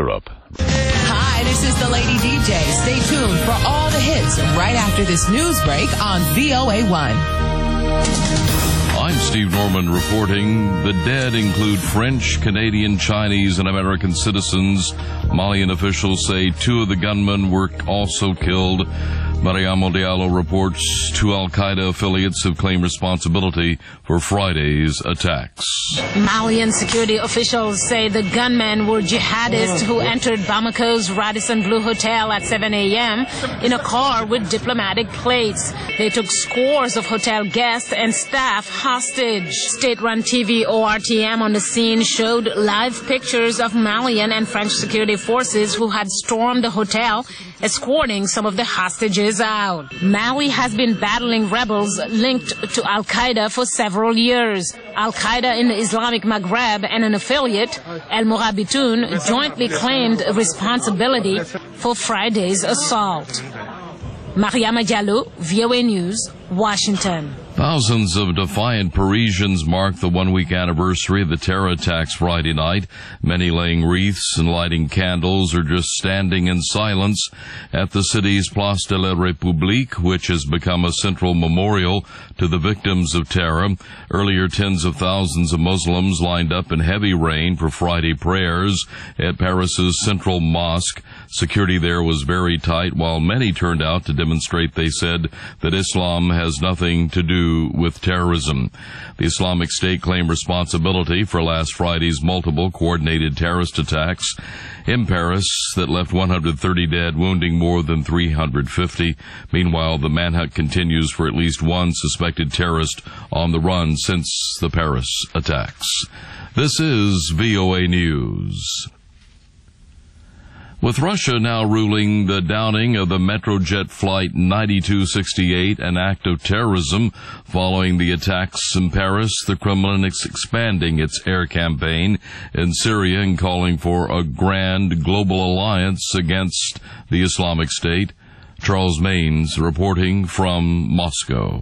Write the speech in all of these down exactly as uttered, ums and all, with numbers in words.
Europe. Hi, this is the Lady D J. Stay tuned for all the hits right after this news break on V O A one. I'm Steve Norman reporting. The dead include French, Canadian, Chinese, and American citizens. Malian officials say two of the gunmen were also killed. Mariamo Diallo reports two Al-Qaeda affiliates have claimed responsibility for Friday's attacks. Malian security officials say the gunmen were jihadists who entered Bamako's Radisson Blu Hotel at seven a.m. in a car with diplomatic plates. They took scores of hotel guests and staff hostage. State-run T V O R T M on the scene showed live pictures of Malian and French security forces who had stormed the hotel, escorting some of the hostages out. Mali has been battling rebels linked to Al-Qaeda for several years. Al-Qaeda in the Islamic Maghreb and an affiliate, El Mourabitoun, jointly claimed responsibility for Friday's assault. Mariama Diallo, V O A News, Washington. Thousands of defiant Parisians marked the one-week anniversary of the terror attacks Friday night, many laying wreaths and lighting candles or just standing in silence at the city's Place de la République, which has become a central memorial to the victims of terror. Earlier, tens of thousands of Muslims lined up in heavy rain for Friday prayers at Paris's Central Mosque. Security there was very tight, while many turned out to demonstrate, they said, that Islam has nothing to do with terrorism. The Islamic State claimed responsibility for last Friday's multiple coordinated terrorist attacks in Paris that left one hundred thirty dead, wounding more than three hundred fifty. Meanwhile, the manhunt continues for at least one suspected terrorist on the run since the Paris attacks. This is V O A News. With Russia now ruling the downing of the Metrojet Flight ninety-two sixty-eight an act of terrorism following the attacks in Paris, the Kremlin is expanding its air campaign in Syria and calling for a grand global alliance against the Islamic State. Charles Maines reporting from Moscow.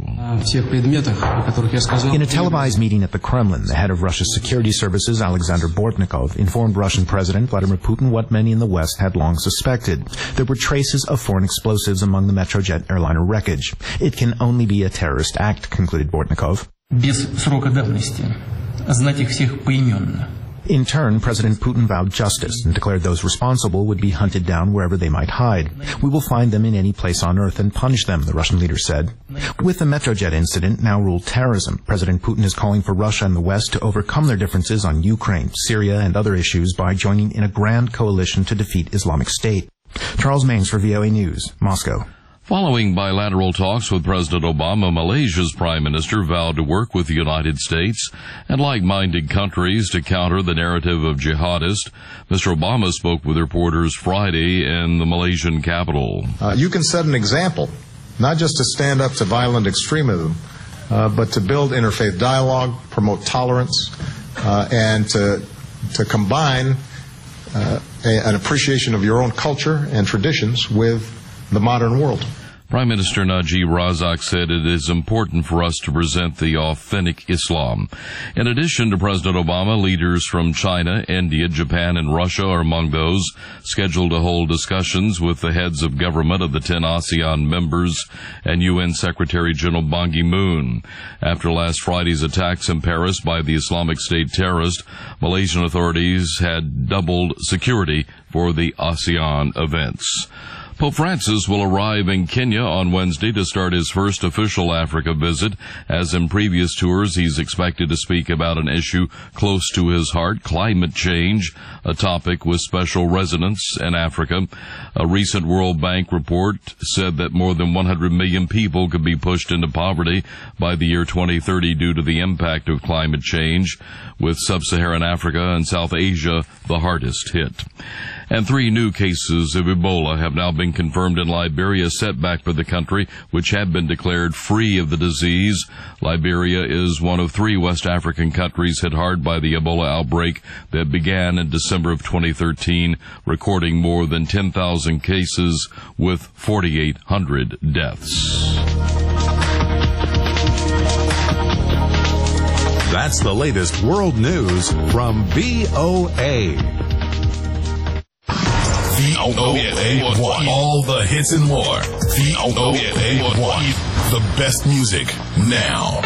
In a televised meeting at the Kremlin, the head of Russia's security services, Alexander Bortnikov, informed Russian President Vladimir Putin what many in the West had long suspected. There were traces of foreign explosives among the Metrojet airliner wreckage. It can only be a terrorist act, concluded Bortnikov. Без срока давности. Знать их всех поименно. In turn, President Putin vowed justice and declared those responsible would be hunted down wherever they might hide. We will find them in any place on earth and punish them, the Russian leader said. With the Metrojet incident now ruled terrorism, President Putin is calling for Russia and the West to overcome their differences on Ukraine, Syria, and other issues by joining in a grand coalition to defeat Islamic State. Charles Maines for V O A News, Moscow. Following bilateral talks with President Obama, Malaysia's Prime Minister vowed to work with the United States and like-minded countries to counter the narrative of jihadists. Mister Obama spoke with reporters Friday in the Malaysian capital. Uh, you can set an example, not just to stand up to violent extremism, uh, but to build interfaith dialogue, promote tolerance, uh, and to, to combine uh, a, an appreciation of your own culture and traditions with the modern world. Prime Minister Najib Razak said it is important for us to present the authentic Islam. In addition to President Obama, leaders from China, India, Japan, and Russia are among those scheduled to hold discussions with the heads of government of the ten ASEAN members and U N Secretary General Ban Ki-moon. After last Friday's attacks in Paris by the Islamic State terrorists, Malaysian authorities had doubled security for the ASEAN events. Pope Francis will arrive in Kenya on Wednesday to start his first official Africa visit. As in previous tours, he's expected to speak about an issue close to his heart, climate change, a topic with special resonance in Africa. A recent World Bank report said that more than one hundred million people could be pushed into poverty by the year twenty thirty due to the impact of climate change, with sub-Saharan Africa and South Asia the hardest hit. And three new cases of Ebola have now been confirmed in Liberia, a setback for the country, which had been declared free of the disease. Liberia is one of three West African countries hit hard by the Ebola outbreak that began in December of twenty thirteen, recording more than ten thousand cases with forty-eight hundred deaths. That's the latest world news from V O A. V O A one. All the hits and more. V O A one. The best music now.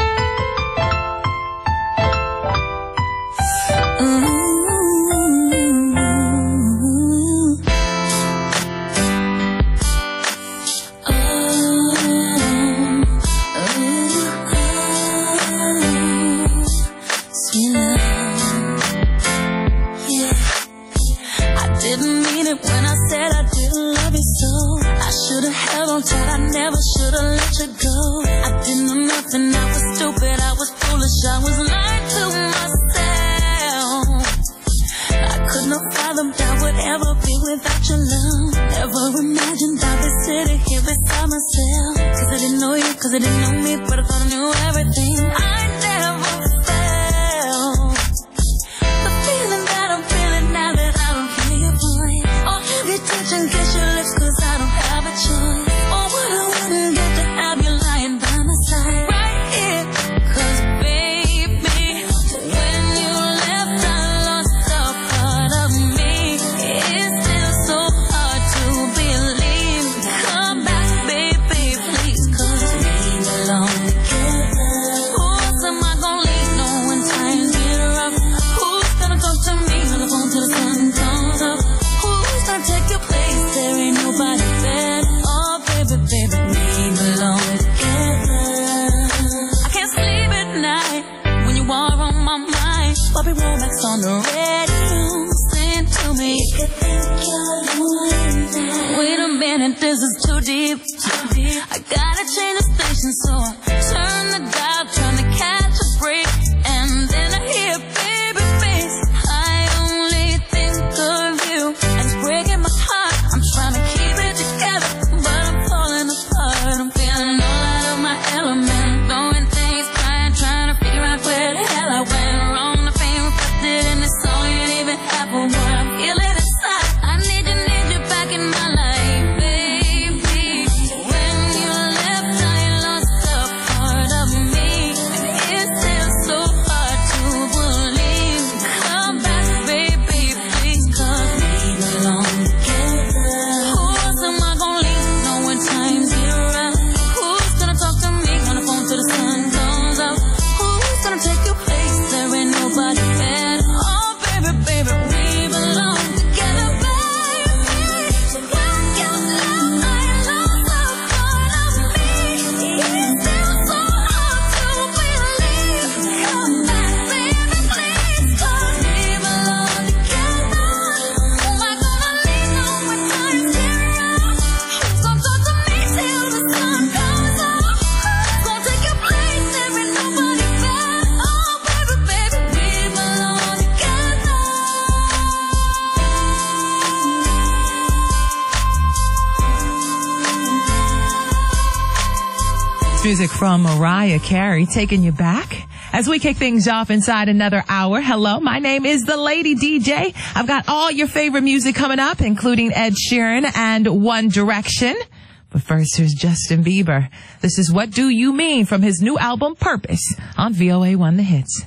Music from Mariah Carey, taking you back. As we kick things off inside another hour, hello, my name is the Lady D J. I've got all your favorite music coming up, including Ed Sheeran and One Direction. But first, here's Justin Bieber. This is What Do You Mean from his new album, Purpose, on V O A one The Hits.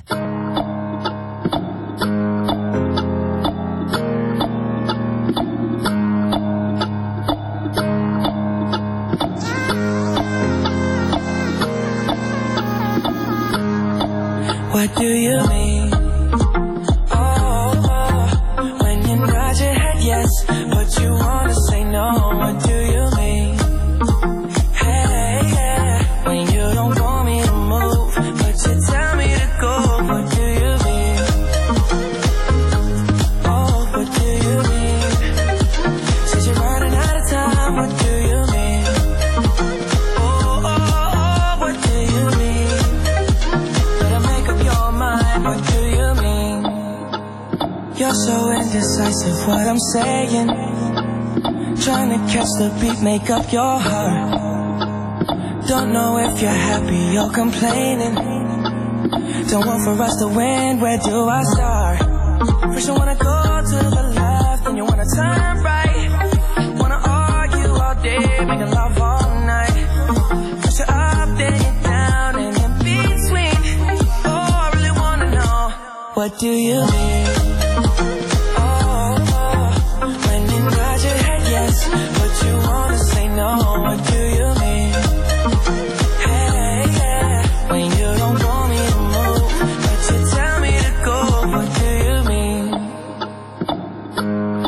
What do you mean? Oh, oh, when you nod your head yes, but you wanna say no. What do you mean? Hey, yeah, when you don't want me to move, but you tell me to go. What do you mean? Oh, what do you mean? Since you're running out of time, what do you mean? Oh, oh, oh, what do you mean? What do you mean? You're so indecisive, what I'm saying. Trying to catch the beat, make up your heart. Don't know if you're happy or complaining. Don't want for us to win, where do I start? First you wanna go to the left, then you wanna turn right. Wanna argue all day, making love all night. First you're up, then you're down, and in between. What do you mean? Oh, oh, when you nod your head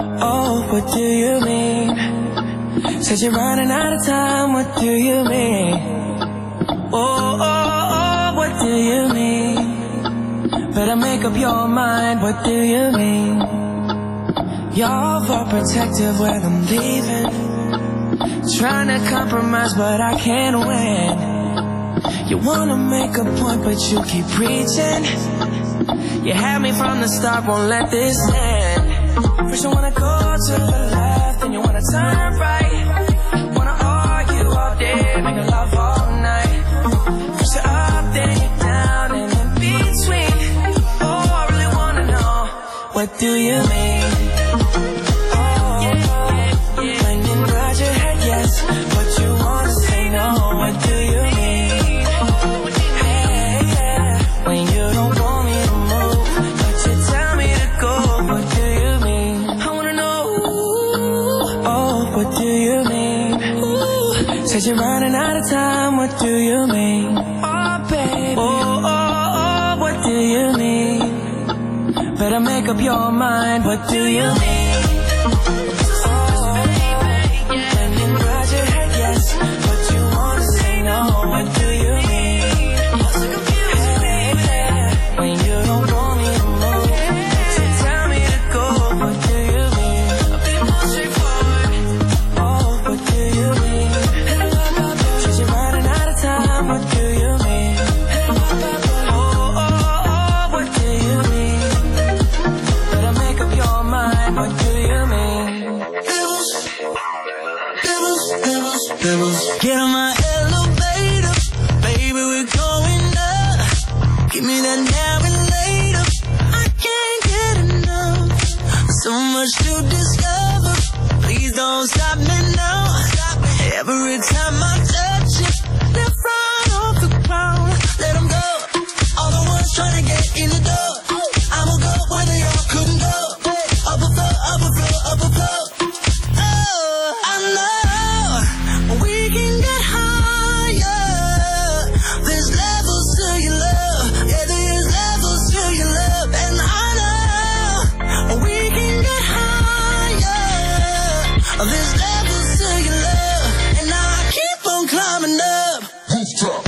oh, what do you mean? Said you're running out of time, what do you mean? Oh, oh, oh, what do you mean? Better make up your mind, what do you mean? You're overprotective when I'm leaving, trying to compromise but I can't win. You wanna make a point but you keep preaching. You had me from the start, won't let this end. First you wanna go to the left, then you wanna turn right. Wanna argue all day, make love all night. First you're up, then you're down, and in between. Oh, I really wanna know, what do you mean? Oh, when you nod your head yes, but you wanna say no, what do you mean? Hey, yeah, when you don't want me to move, but you tell me to go, what do you mean? I wanna know, oh, what do you mean? Ooh, said you're running out of time, what do you mean? Oh, baby, oh, oh, oh, what do you mean? Better make up your mind, what do you mean? Get on my elevator, baby, we're going up. Give me that now and later, I can't get enough. So much to discover, please don't stop me now. Every time I touch you, left right off the ground. Let them go, all the ones trying to get in the door. I'ma go where they all couldn't go. Up a floor, up a floor, up a floor. Oh, I know we can get higher. There's levels to your love. Yeah, there's levels to your love. And I know we can get higher. There's levels to your love. And I keep on climbing up. Let's drop.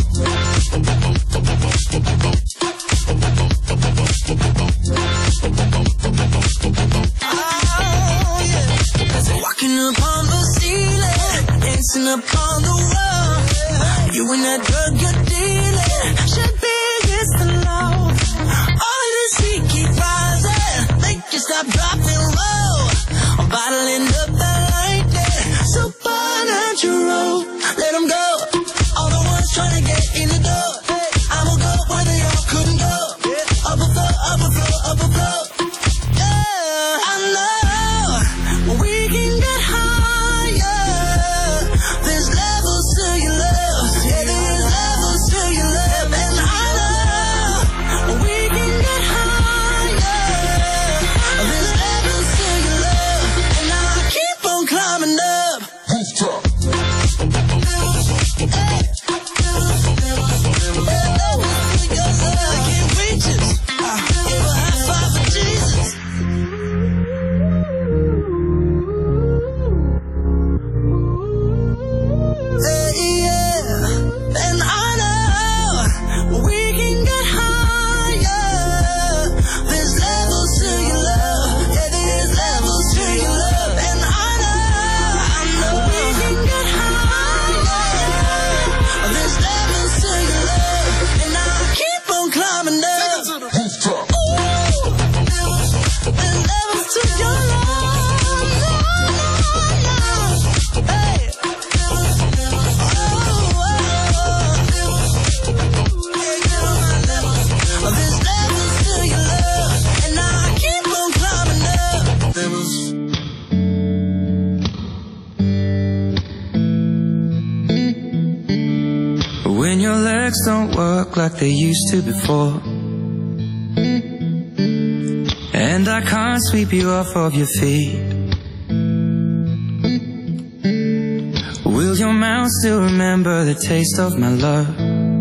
Oh, yeah. Walking upon the ceiling, dancing upon the wall. You and that drug you're dealing should be against the law. All of this heat keep rising, make you stop, drop, and roll. I'm bottling up that lightning, supernatural. Let them go, all the ones trying to get in the door. I'ma go where they all couldn't go. Up a floor, up a floor, up a floor. Yeah, I know we can get higher. There's levels to your love. Yeah, there's levels to your love. And I know we can get higher. There's levels to your love. And I keep on climbing up. Let's drop. I can't reach it. Give a high five for Jesus. Hey, yeah. And I know we can get higher. There's levels to your love. Yeah, there's levels to your love. And I know, I know we can get higher. There's levels to your love. And I keep on climbing up. Ooh, there's levels to your love. Hey. There's levels to your love, and I keep on climbing up. Levels. When your legs don't work like they used to before, and I can't sweep you off of your feet, will your mouth still remember the taste of my love?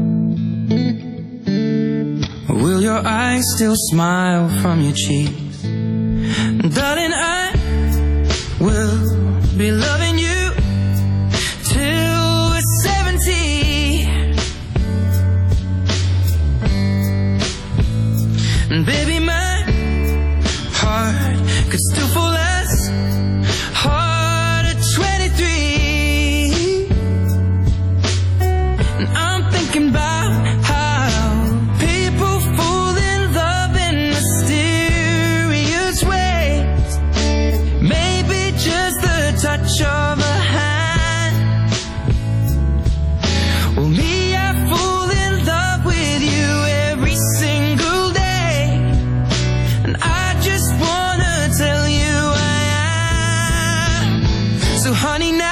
Will your eyes still smile from your cheeks? Darling, I We'll be loving you till we're seventy. And baby, my heart could still fall as hard at twenty-three. And I'm thinking about how people fall in love in mysterious ways. Maybe just the touch of a hand. Well, me, I fall in love with you every single day. And I just wanna tell you I am. So honey, now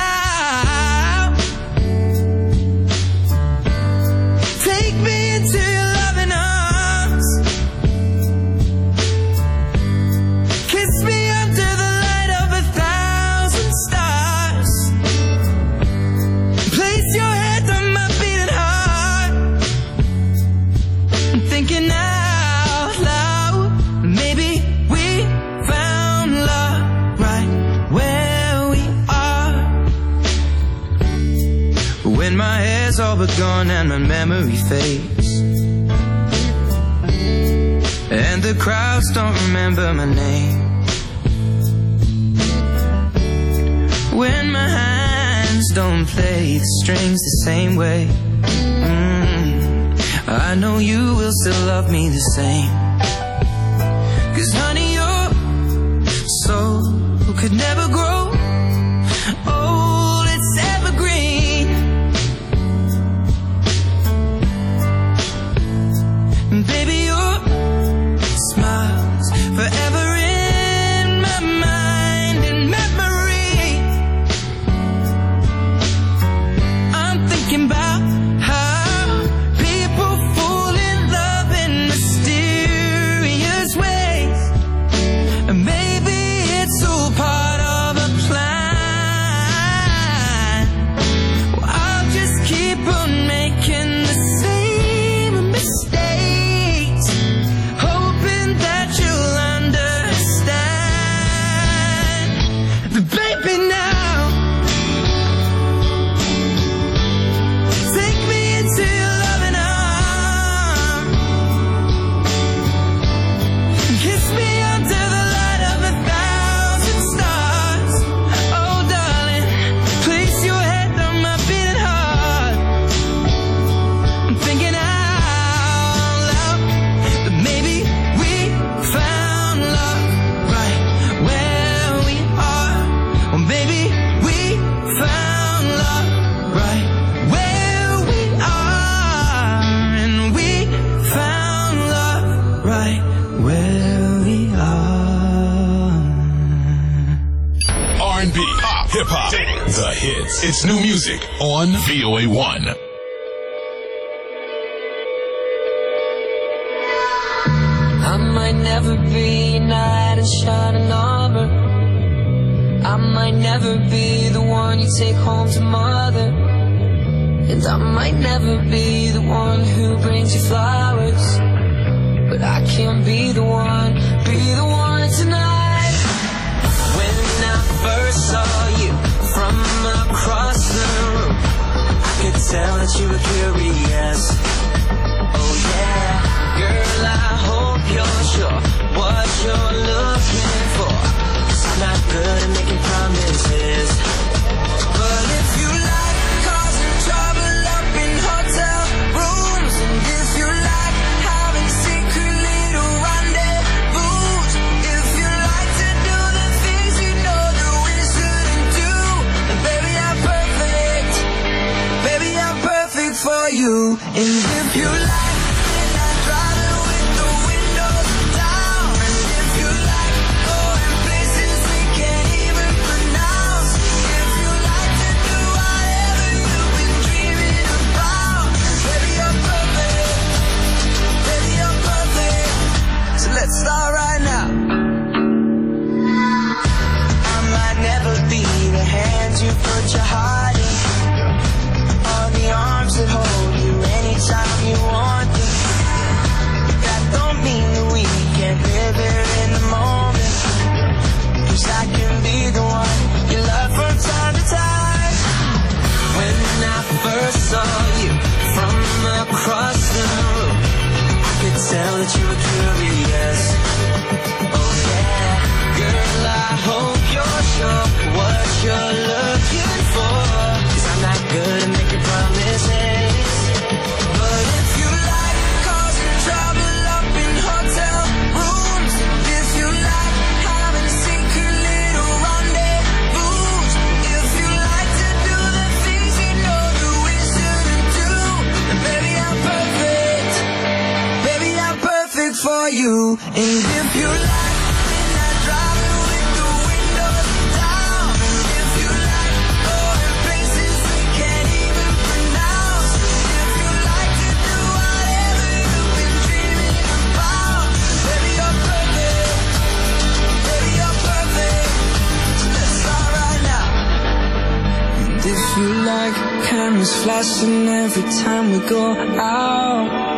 take me into your loving arms. Kiss me under the light of a thousand stars. Place your head on my beating heart. I'm thinking out loud, maybe we found love right where we are. When my hair's all but gone and my memory fades, and the crowds don't remember my name. When my hands don't play the strings the same way, mm, I know you will still love me the same. 'Cause honey, your soul could never grow old, it's evergreen. And baby, your smile's forever in my mind and memory. I'm thinking about how people fall in love in mysterious ways. And maybe it's all part of a plan. Well, I'll just keep on making the same mistakes, hoping that you'll understand. But baby, now take me into your loving arms. Kiss me under the light of a thousand stars. Oh darling, place your head on my beating heart. I'm thinking out loud that maybe we found love right where we are. Well, maybe we found love right where we are. And we found love right where we are. R and B, pop, hip hop, the hits. It's new music on V O A one. I might never be a knight in shining armor. I might never be the one you take home to mother. And I might never be the one who brings you flowers. But I can be the one, be the one tonight. When I first saw you from across the room, I could tell that you were curious. Oh yeah, girl, I hope you're sure what you're looking for. 'Cause I'm not good at making promises. But if you like causing trouble up in hotel rooms, and if you like having secret little rendezvous, if you like to do the things you know that we shouldn't do, then baby, I'm perfect. Baby, I'm perfect for you. And if you like midnight driving with the windows down, and if you like going places we can't even pronounce, if you like to do whatever you've been dreaming about, baby, you're perfect. Baby, you're perfect. So let's start right now. I might never be the hand you put your heart in, or the arms that hold you anytime you want you. And if you like midnight driving with the windows down, if you like going places we can't even pronounce, if you like to do whatever you've been dreaming about, baby you're perfect, baby you're perfect. Let's start right now. And if you like cameras flashing every time we go out,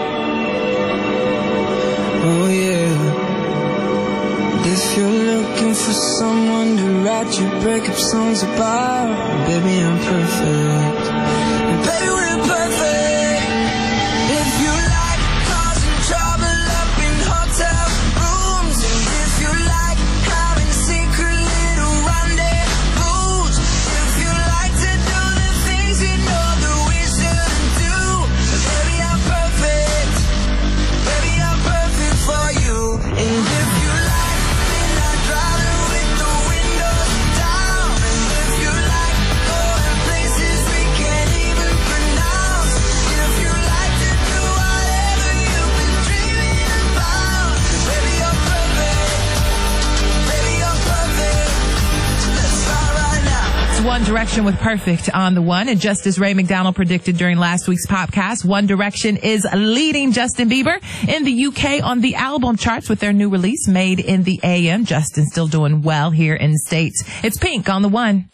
oh yeah. If you're looking for someone to write your breakup songs about, baby I'm perfect, baby we're perfect. If you like causing trouble up in hotel rooms, and if you like having secret little rendezvous, if you like to do the things you know that we shouldn't do, baby I'm perfect, baby I'm perfect for you. And if you like midnight driving with the windows down, and if you like going places we can't even pronounce, if you like to do whatever you've been dreaming about, baby you're perfect, baby you're perfect. Let's start right now. It's One Direction with Perfect on the One. And just as Ray McDonald predicted during last week's Popcast, One Direction is leading Justin Bieber in the U K on the album charts with their new release, Made in the A M. Justin still doing well here in the States. It's Pink on the One.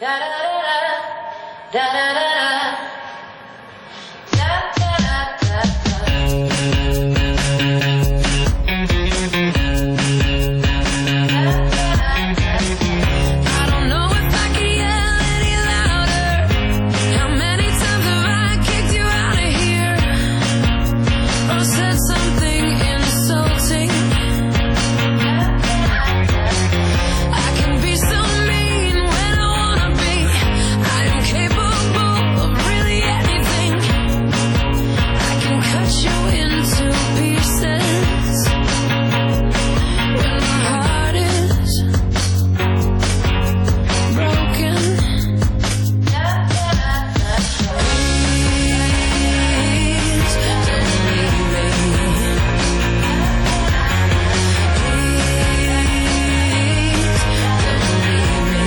I don't know if I can yell any louder. How many times have I kicked you out of here, or said something insulting? I can be so mean when I wanna be. I am capable of really anything. I can cut you into pieces when my heart is broken. Please don't leave me. Please don't leave me.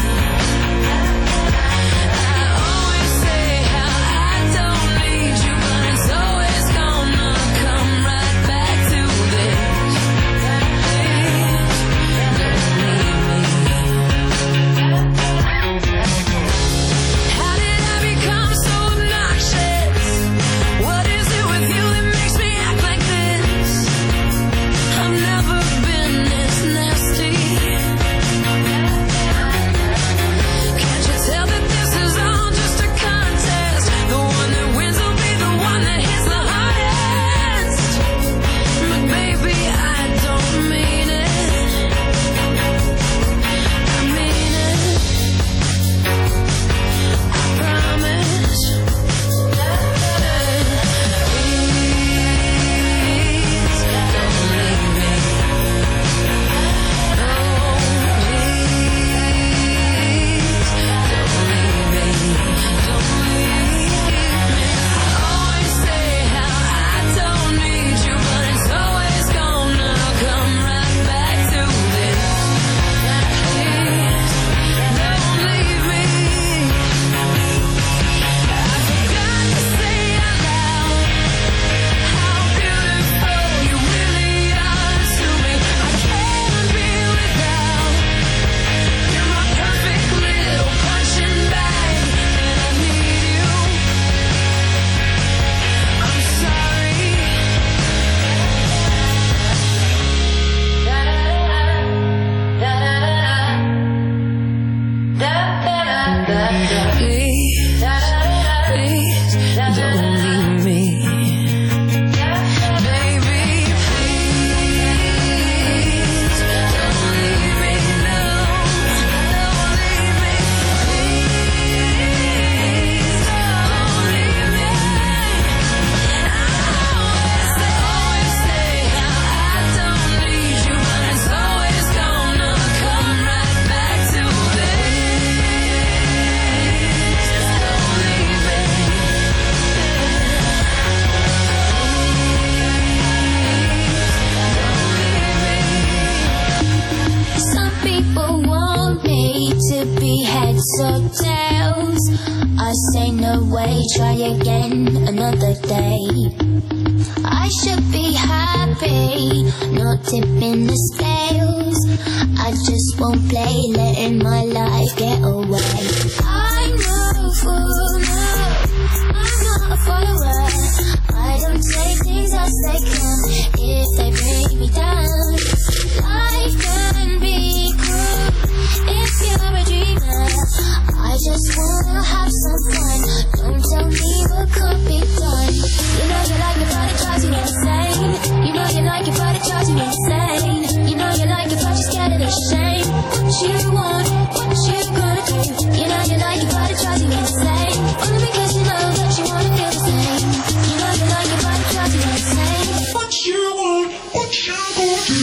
I always say how I don't need you, but it's always gonna come right back to this. Please don't leave me. How did I become so obnoxious? What is it with you that makes me act like this? I've never been this nasty. Can't you tell that this is all just a contest? The one that wins will be the one that hits the hardest. But baby, I don't mean it. I mean it. I promise. Please don't leave me. No, please don't leave me. Don't leave me. I always say how I don't need you, but it's always gonna come right back to this. Please don't leave me. I forgot to say out loud how beautiful you really are to me. I can't be without. You're my perfect little punching bag, and I need you. I'm sorry. Please, please don't leave me. Baby, please don't leave me. No, don't leave me. Please don't leave me. I always say, always say how I don't need you, but it's always gonna come right back to this. talk tales. I say no way, try again another day. I should be happy, not tipping the scales. I just won't play, letting my life get away. I'm no fool, no, I'm not a follower. I don't take things as they come if they bring me down. Life can be cruel if you're a dreamer. I just wanna have some fun. Don't tell me what could be done. You know you like it, but it drives you insane. You know you like it, but it drives you insane. You know you like it, but you're scared of the shame. What you want, what you gonna do? You know you like it, but it drives you insane. Only because you know that you wanna feel the same. You know you like it, but it drives you insane. What you want, what you gonna do?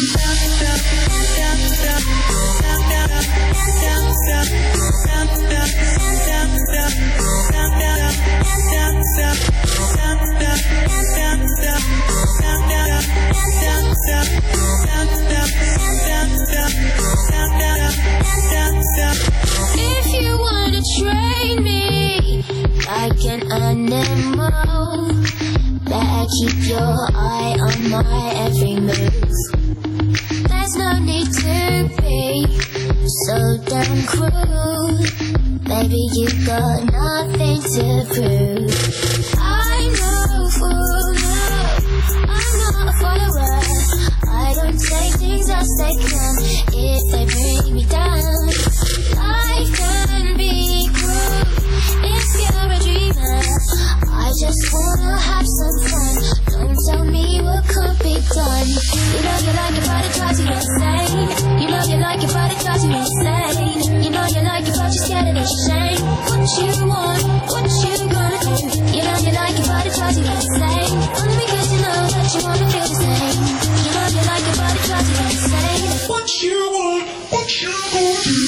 If you wanna train me like an animal, better keep your eye on my every move. There's no need to be so damn cruel. Baby, you got nothing to prove. I'm no fool, no, I'm not a follower. I don't take things as they come if they bring me down. Life can be cruel if you're a dreamer. I just wanna have some fun. Don't tell me what could be done. You know you like it, but it drives you insane. You know you like it, but it drives you insane. You know you like it, but you're scared of the shame. What you want, what you gonna do? You know you like it, but it drives you insane. Only because you know that you wanna feel the same. You know you like it, but it drives you insane. What you want, what you gonna do?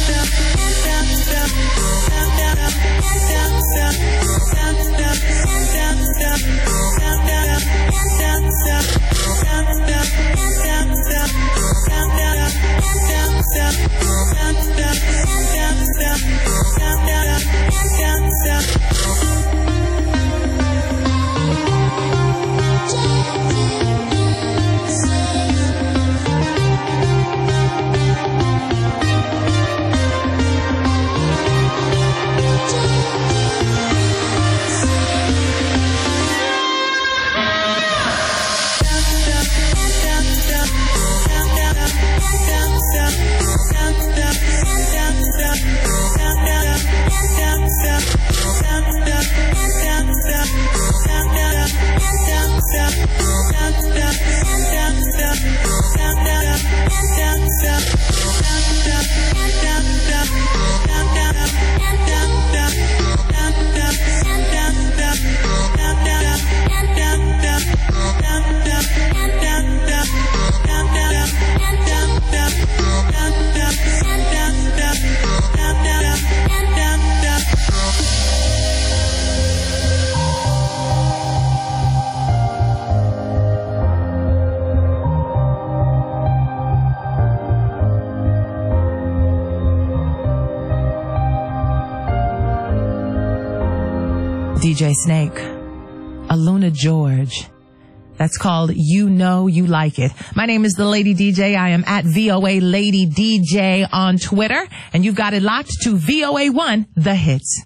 D J Snake, Aluna George. That's called You Know You Like It. My name is the Lady D J. I am at V O A Lady D J on Twitter, and you've got it locked to V O A one, The Hits.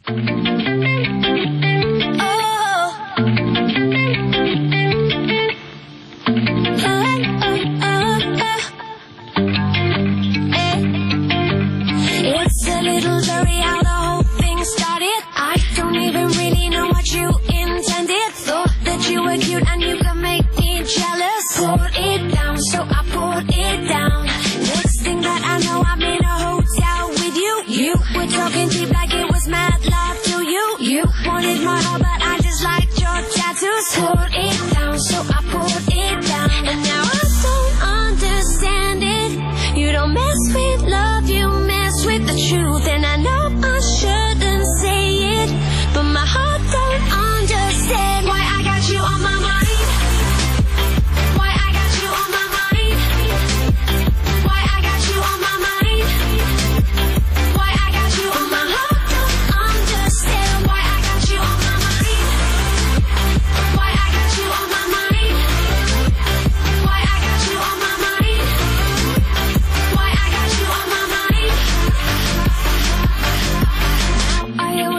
It's a little blurry how the whole thing started. I don't even really know what you intended. Thought that you were cute and you could make me jealous. Poured it down, so I poured it down. Next thing that I know, I'm in a hotel with you. You were talking cheap like it was mad love to you. You wanted my heart, but I just liked your tattoos. Poured it down, so I poured it down. And now I don't understand it. You don't mess with love, you mess with the truth. And I know I shouldn't say it, but my heart don't understand why I got you on my mind. Why I got you on my mind. Why I got you on my mind. Why I got you on my heart.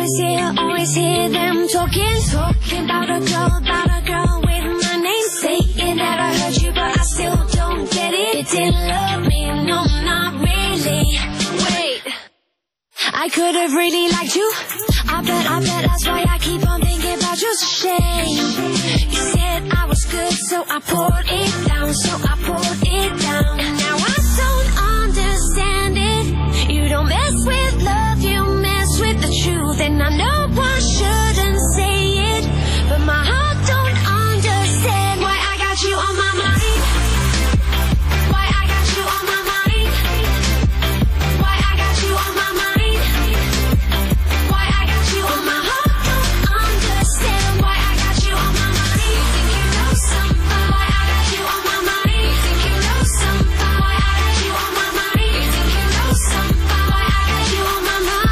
always hear, always hear them talking, talking about a girl, about a girl with my name, saying that I heard you, but I still don't get it. You didn't love me, no, not really. Wait, I could have really liked you. I bet, I bet that's why I keep on thinking about you. It's a shame. You said I was good, so I poured it down, so I poured it down. And now I don't understand it. You don't mess with love, you mess with the truth. And I know I shouldn't say it, but my heart don't understand why I got you on my mind. Why I got you on my mind. Why I got you on my mind. Why I got you on my heart don't understand why I got you on my mind. You think you know something? Why I got you on my mind. You think you know something? Why I got you on my mind. You think you know something? Why I got you on my mind.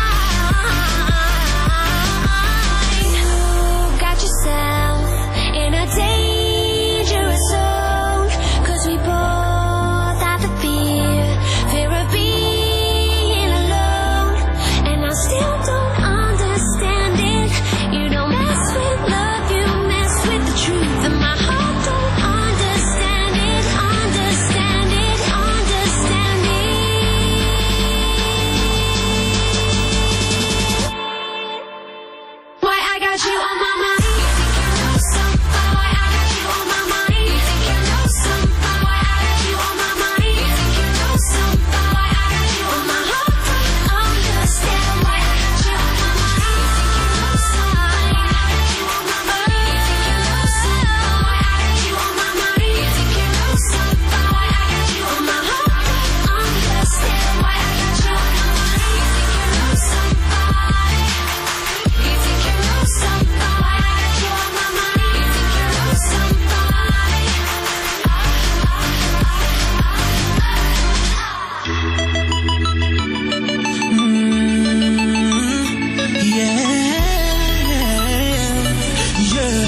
You got yourself in a dangerous zone, 'cause we both have the fear, fear of being alone. And I still don't understand it. You don't mess with love, you mess with the truth. And my heart don't understand it, understand it, understand it. Why I got you on my mind. You think you know something? Why I got you on my mind. You think you know something? Why I got you on my mind. You think you know something? Why I got you on my heart don't understand why I got you on my mind. You think you know something? Why I got you on my mind. You think you know something? Why I got you on my mind. You think you know something? Why I got you on my heart don't understand why I got you on my mind. You think you know something? You think you know something? Why I got you on my mind. You think you know something? Yeah, yeah,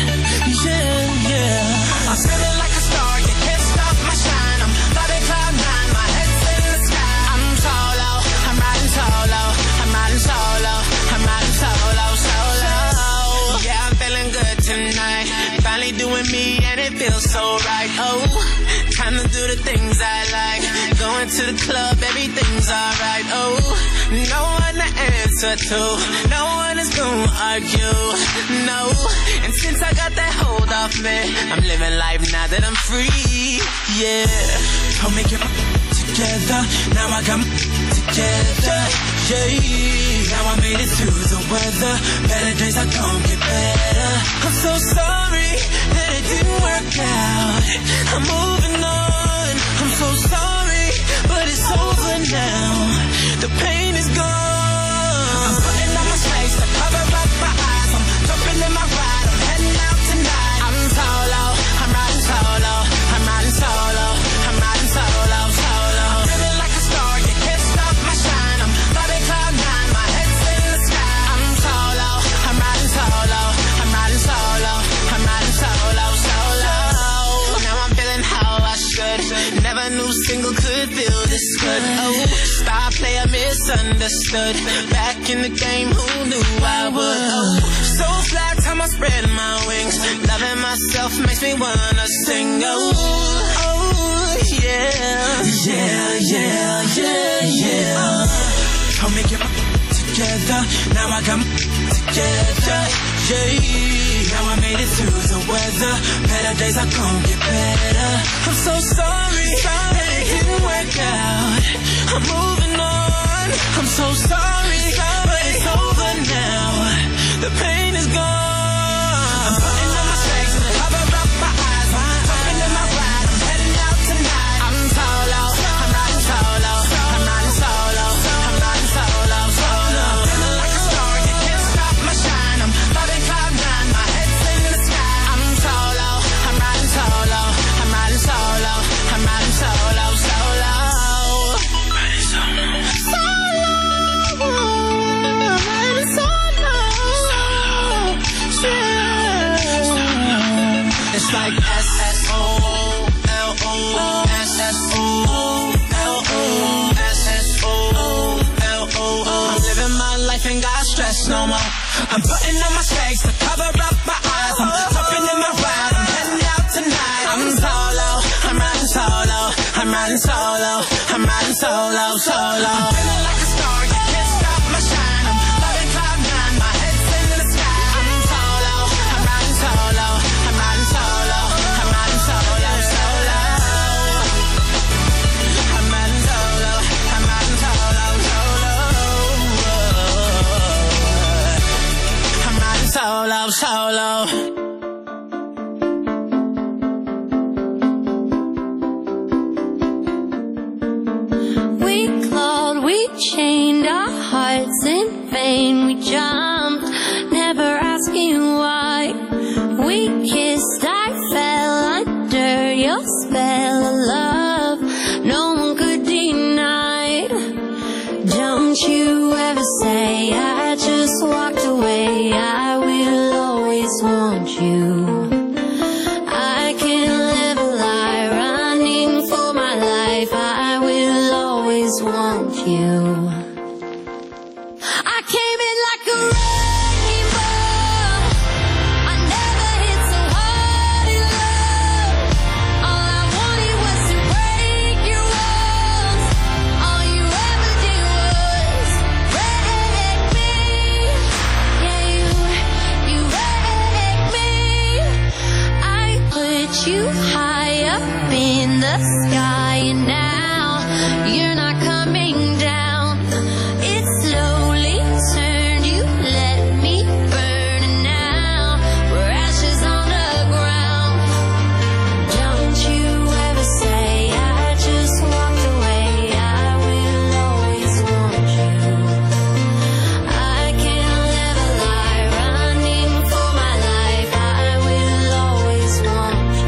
yeah, yeah. I'm feeling like a star, you can't stop my shine. I'm floating cloud nine, my head's in the sky. I'm solo, I'm riding solo, I'm riding solo, I'm riding solo, solo. Yeah, I'm feeling good tonight. Finally doing me and it feels so right. Oh, time to do the things I like. Going to the club, everything's alright. Oh, no one to answer to, no one is gonna argue, no. And since I got that hold off me, I'm living life now that I'm free, yeah. Told me get my together, now I got my together, yeah. Now I made it through the weather, better days are gonna get better. I'm so sorry that it didn't work out, I'm moving on. I'm so sorry, but it's over now. The pain is gone. I'm putting on my space to cover up my eyes. I'm jumping in my ride, I'm heading out tonight. I'm solo, I'm riding solo, I'm riding solo, I'm riding solo, solo. I'm feeling like a star, you can't stop my shine. I'm floating cloud nine, my head's in the sky. I'm solo, I'm riding solo, I'm riding solo, I'm riding solo, solo. Now I'm feeling how I should. Never knew single could feel this good. Oh, star player misunderstood. Back in the game, who knew I would? Oh, so fly, time I spread my wings. Loving myself makes me wanna sing. Oh, oh, yeah, yeah, yeah, yeah, yeah. Told me get my together, now I got my together, yeah. Now I made it through the weather, better days are gonna get better. I'm so sorry that it didn't work out, I'm moving on. I'm so sorry, but it's over now. The pain is gone. I'm putting on my shades to cover up my eyes. I'm jumping in my ride, I'm heading out tonight. I'm solo, I'm riding solo, I'm riding solo, I'm riding solo, solo. I'm feeling like a star, you can't stop my shine. I'm floating cloud nine, my head's in the sky. I'm solo, I'm riding solo, I'm riding solo, I'm riding solo, solo. Riding solo. Solo. life, ain't got stress no more. I'm putting on my specs to cover up my eyes. I'm jumping in my ride, I'm heading out tonight. I'm solo, I'm riding solo, I'm riding solo, I'm riding solo, solo. I'm feeling like a star, you can't stop my shine. I'm loving cloud nine, my head's in the sky. I'm solo, I'm riding solo, I'm riding solo, I'm riding solo, solo. I'm riding solo, I'm riding solo, solo. I'm riding solo, solo. Chained our hearts in vain. We jumped, never asking why. We kissed, I fell under your spell of love. No one could deny. Don't you ever say I just walked away. I will always want you. I can't live a lie, running for my life. I will always want you. You high up in the sky, and now you're not coming down. It slowly turned, you let me burn, and now we're ashes on the ground. Don't you ever say I just walked away. I will always want you. I can't live a lie, running for my life. I will always want you.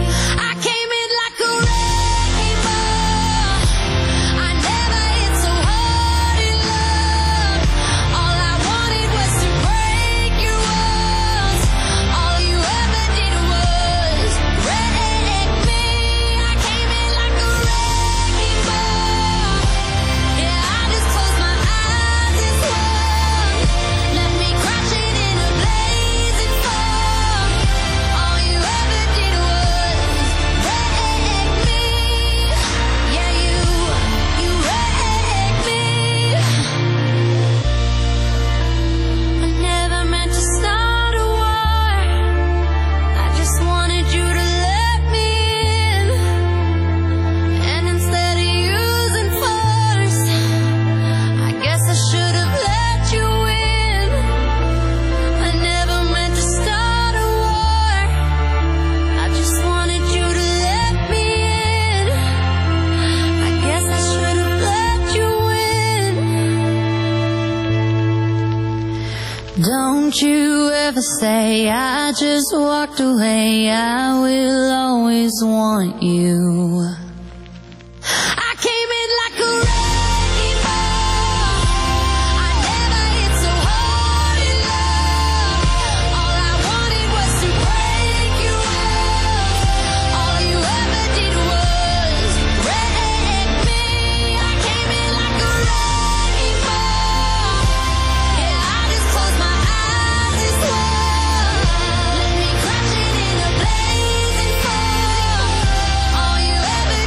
Don't you ever say I just walked away. I will always want you. I came in like a wrecking ball. I never hit so hard in love. All I wanted was to break your walls. All you ever did was wreck me. I came in like a wrecking ball. Yeah, I just closed my eyes and swore. Let me crash it in a blazing fall. All you ever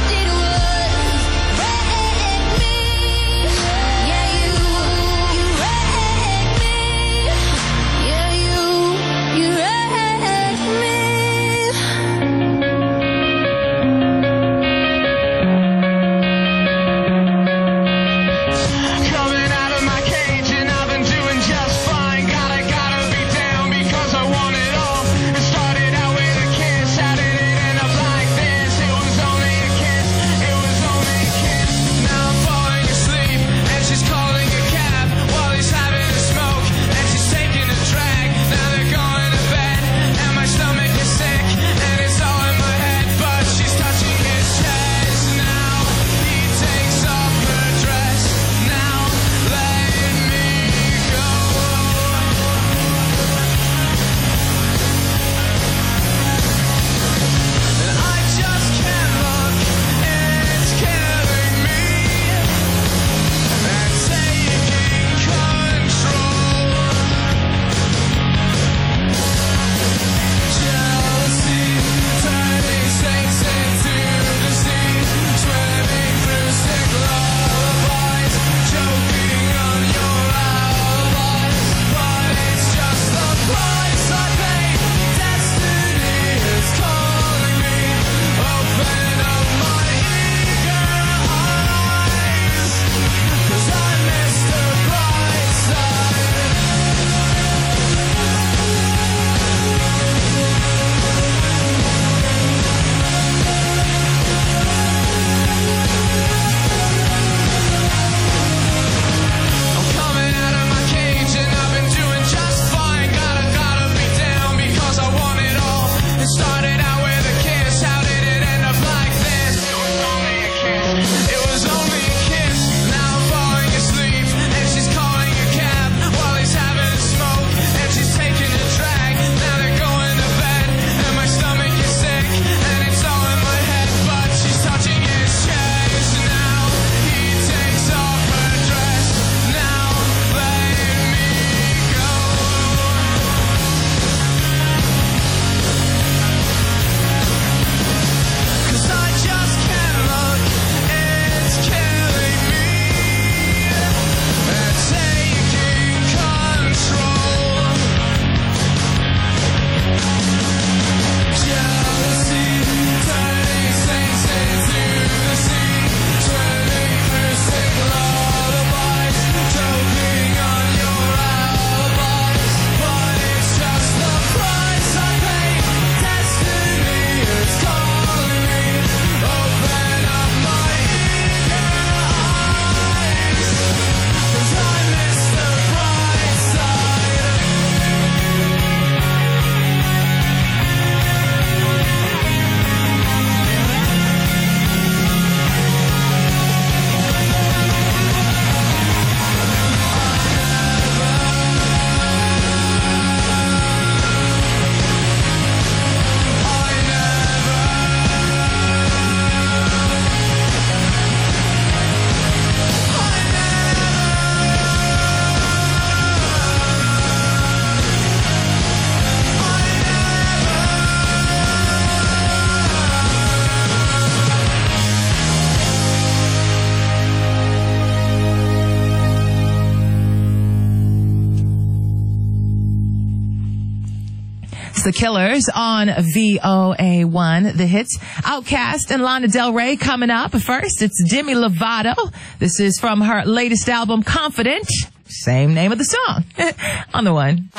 It's The Killers on V O A one. The Hits. Outkast and Lana Del Rey coming up. First, it's Demi Lovato. This is from her latest album, Confident. Same name of the song. On the one.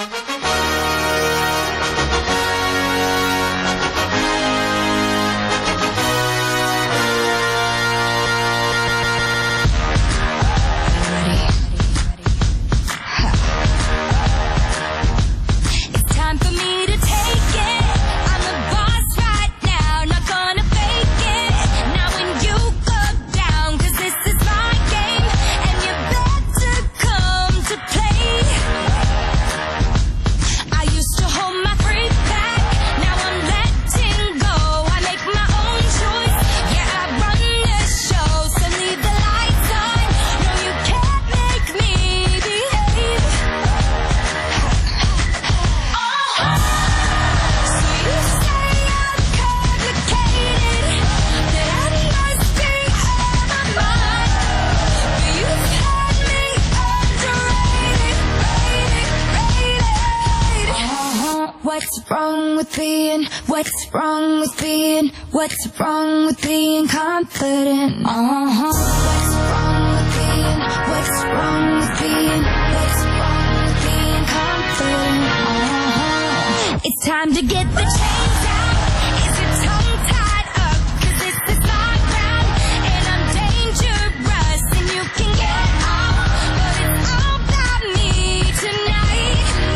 What's wrong with being, what's wrong with being, what's wrong with being confident? Uh-huh. What's wrong with being, what's wrong with being, what's wrong with being confident? Uh-huh. It's time to get the chains out. Is your tongue tied up? 'Cause this is my ground, and I'm dangerous, and you can get out. But it's all about me tonight.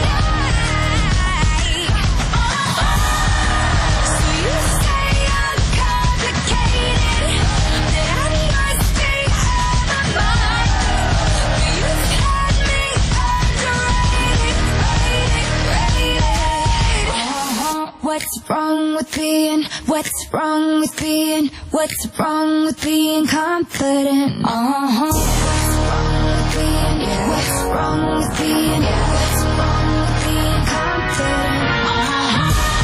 What's wrong with being, what's wrong with being, what's wrong with being confident? Uh-huh. What's wrong with being, what's wrong with being, what's wrong with being confident? Uh-huh.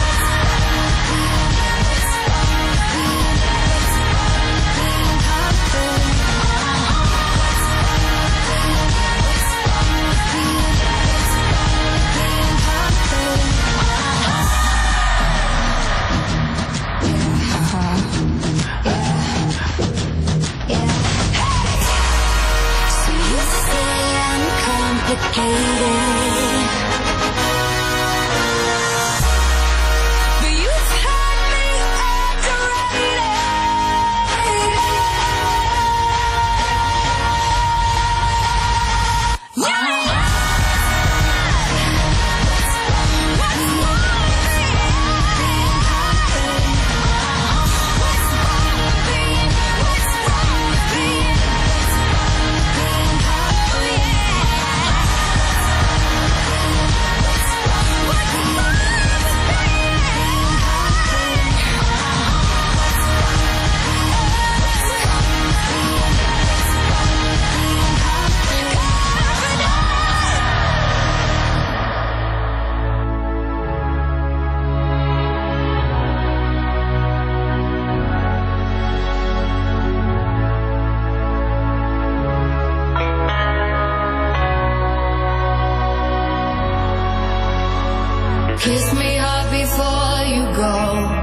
Kiss me hard before you go.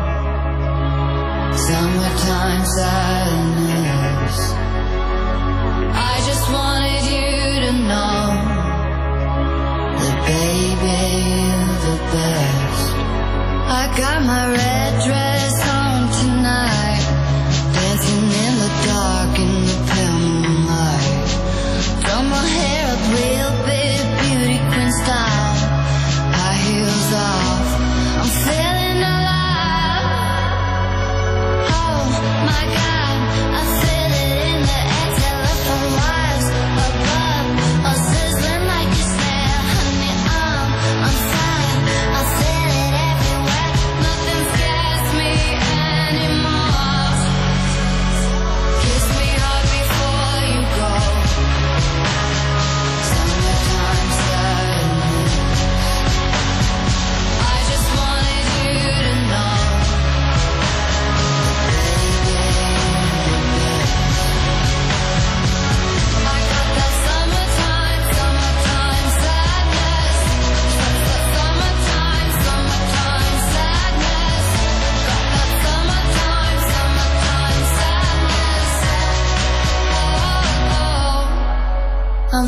Summertime sadness. I just wanted you to know that baby you're the best. I got my red dress on tonight, dancing in the dark in the pale moonlight. Throw my hair up real big, beauty queen style. Heels off, I'm feeling alive. Oh my God, I feel it in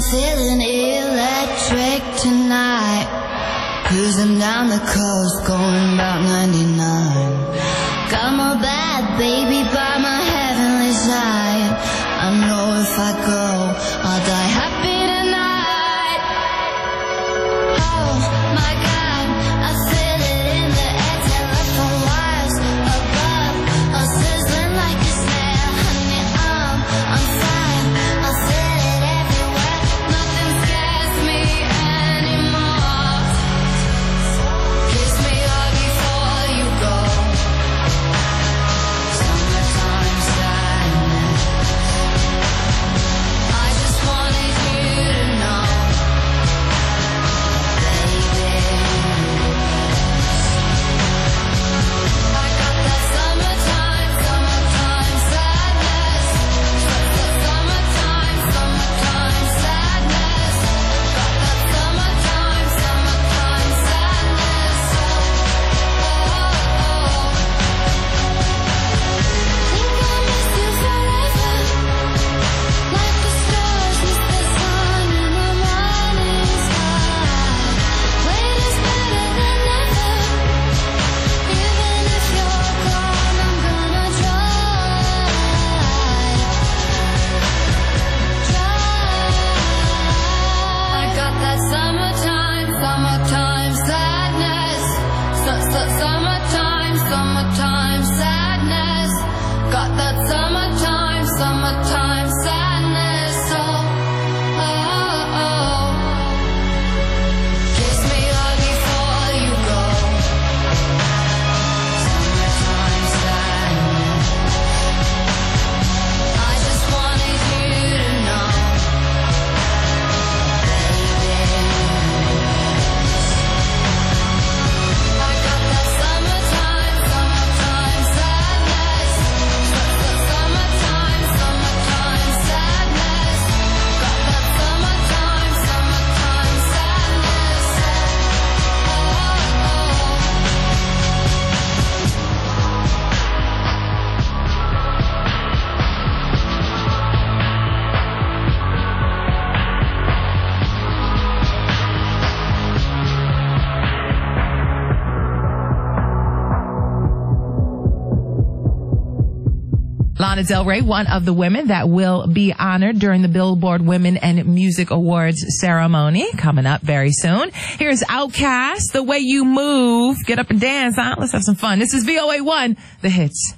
feeling electric tonight. Cruising down the coast, going about ninety-nine. Got my bad baby by my heavenly side. I know if I go, I'll die happy tonight. Oh my God, I feel it in the air. Telephone wires above, I'm sizzling like a snare. Honey, I'm on fire, I feel it everywhere. Nothing scares me anymore. Kiss me hard before you go. Summertime sadness. I just wanted you to know, baby. I got that summertime, summertime sadness. Summertime, summertime sadness. Got that summertime, summertime sadness. Think I miss you forever. Like the stars miss the sun in the morning sky. Wait is better than never. Even if you're gone, I'm gonna try. Try. I got that summertime, summertime sadness. Su- su- summertime, summertime sadness. Got that summertime, summertime sadness. Oh, oh, oh. Kiss me hard before you go. Summertime sadness. I just wanted you to know, baby. I got that summertime, summertime sadness. Summertime, summertime sadness. Got that summertime, summertime sadness. Lana Del Rey, one of the women that will be honored during the Billboard Women and Music Awards ceremony coming up very soon. Here's Outkast, The Way You Move. Get up and dance, huh? Let's have some fun. This is V O A one, The Hits.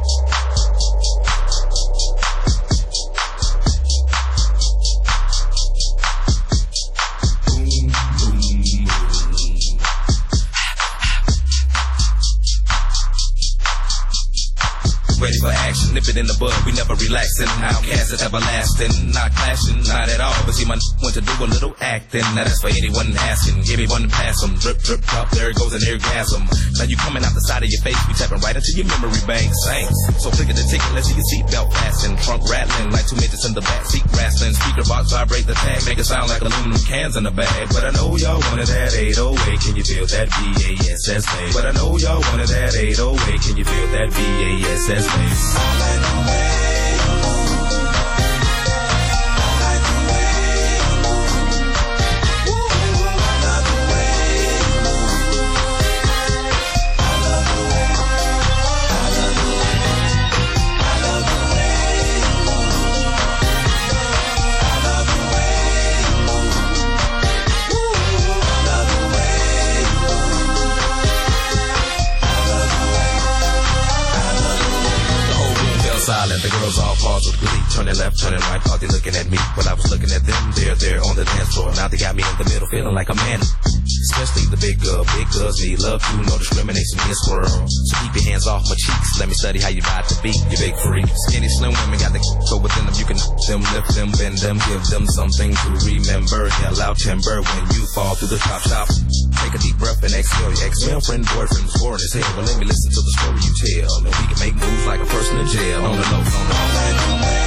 Ready for action, nip it in the bud, we never relaxing. Outkast is everlasting, not clashing, not at all. But see, my went to do a little acting. Now that's for anyone asking. Everyone pass them, drip, drip, drop, there it goes an orgasm. Now you coming out the side of your face, we tapping right into your memory bank. Thanks. So click at the ticket, let's see your seatbelt fasten. Trunk rattling like two midgets in the back seat wrestling. Speaker box vibrate the tag, make it sound like aluminum cans in the bag. But I know y'all wanted that eight oh eight, can you feel that V A S S bass? But I know y'all wanted that eight oh eight, can you feel that V A S S bass? I like the way you move. I like the way you move. Ooh, I love the way you move. I love the way, I love the way, I love the way you move. I love the way you move. Ooh, I love the way you move. I love the way, I love the way. The whole room fell silent. The girls all paused with glee. Turning left, turning right. Thought they looking at me. When I was looking at them, they're there on the dance floor. Now they got me in the middle, feeling like a man. Especially the big girl. Big girls need love too. No discrimination in this world. So keep your hands off my cheeks. Let me study how you ride the beat. You big freak. Skinny, slim women got the so within them. You can them, lift them, bend them, give them something to remember. Hell out timber when you fall through the top shop. Take a deep breath and exhale. Your ex-girlfriend, boyfriend was boring as hell. Well, let me listen to the story you tell. And we can make moves like a person in jail. On the low, on the low.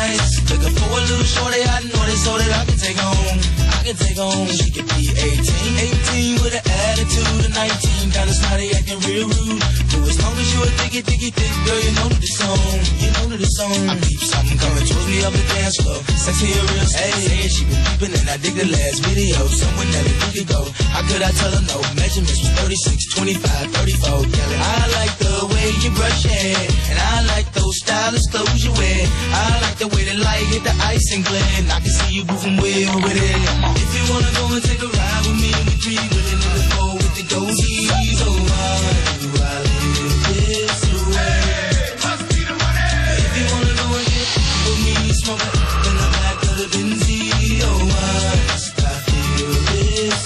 nights. Looking for a little shorty, I know this so that I can take home. I can take home. She could be eighteen, eighteen with an attitude of nineteen, kinda snotty, acting real rude. But as long as you a diggy, diggy, thick girl, you know that it's on. You know that it's on. I peep something coming towards me up the dance floor. Sexy and real steady. Hey, she been peeping and I dig the last video. Somewhere Nelly we could go. How could I tell her no? Measurements was thirty-six, twenty-five, thirty-four. Yelling. I like the way you brush your hair, and I like those stylish clothes you wear. I like the way the light hit the ice and glint. I can see you moving well with it. If you wanna go and take a ride with me, we three willing in the four with the goldies. Oh, why do I live this way? Must be the money. If you wanna go and get with me, smoke it in the back of the Benzie. Oh, why must I feel this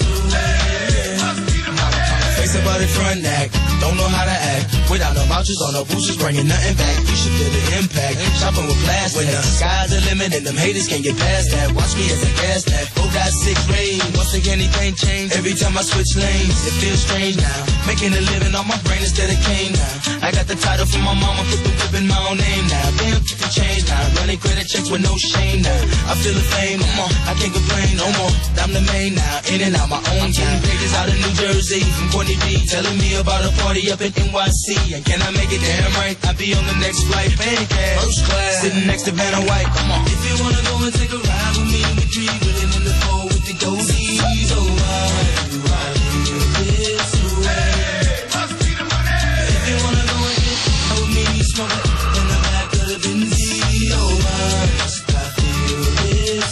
way? Must be the money. Face about it front act, don't know how to act. Without no vouchers or no boosters, bringing nothing back. You should feel the impact. Shopping with plastic. When the sky's the limit and them haters can't get past that. Watch me as I gas that. four point six range. Once again, anything change. Every time I switch lanes, it feels strange now. Making a living on my brain instead of cane now. I got the title from my mama, put the whip in my own name now. Damn, get the change now. Running credit checks with no shame now. I feel the fame, come on, I can't complain no more. I'm the main now, in and out my own time. Pages out of New Jersey from Courtney B, telling me about a party up in N Y C. And can I make it damn right? I'll be on the next flight, paying cash, first class, sitting next to Vanna White. Come on. If you wanna go and take a ride with me, we three willing in the four with the goldies. Oh, why do I live this way? Must be the money. If you wanna go and get with me, smoke it in the back of the Benzie. Oh, why must I feel this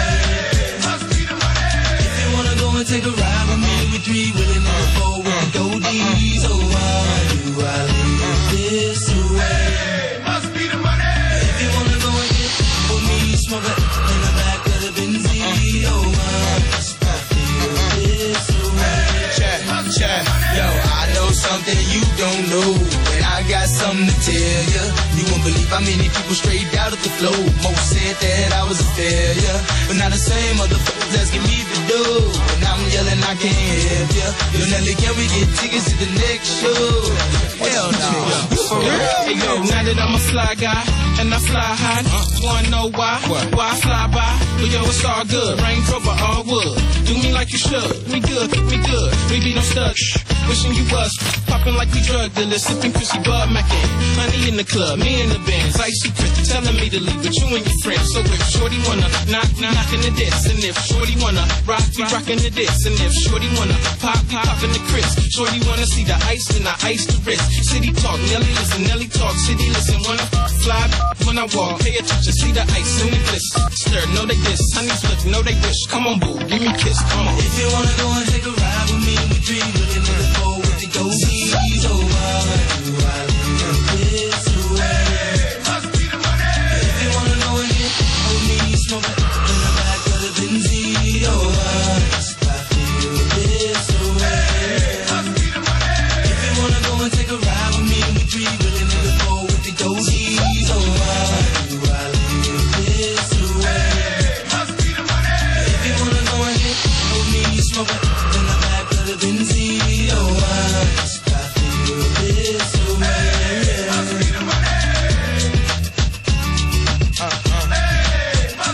way? Must be the money. If you wanna go and take a ride with me, we three willing in the four with the goldies. Oh, why do I live this way? Must be the money. If you wanna go and get with me, smoke it in the back of the Benzie. Oh, why must I feel this way? Check, check. Yo, I know something you don't know, and I got something to tell ya. You won't believe how many people straight out of the flow. Most said that I was a failure, but now the same motherfuckers asking me to do. And I'm yelling, I can't help ya. Yo, Nelly, can we get tickets to the next show? Hell no. For real? Hey, yo, now that I'm a fly guy, and I fly high, wanna know why? Why I fly by? Well, yo, it's all good. Range Rover, all wood. Do me like you should. We good, we good. We be no studs. Wishing you was popping like we drug dealers, sipping Chrissy Bud Mackin. Honey in the club, me in the bands, icy Chris telling me to leave with you and your friends. So if Shorty wanna knock, knock in the diss, and if Shorty wanna rock, we rockin' the diss, and if Shorty wanna pop, we poppin' the Chris. Shorty wanna see the ice, and I ice the wrist. City talk, Nelly listen, Nelly talk, city listen. Wanna fly when I walk, pay attention, see the ice and the bliss. Stir, know they diss, honeys look, know they wish. Come on, boo, give me a kiss, come on. If you wanna go and take a ride with me, we three willing in the four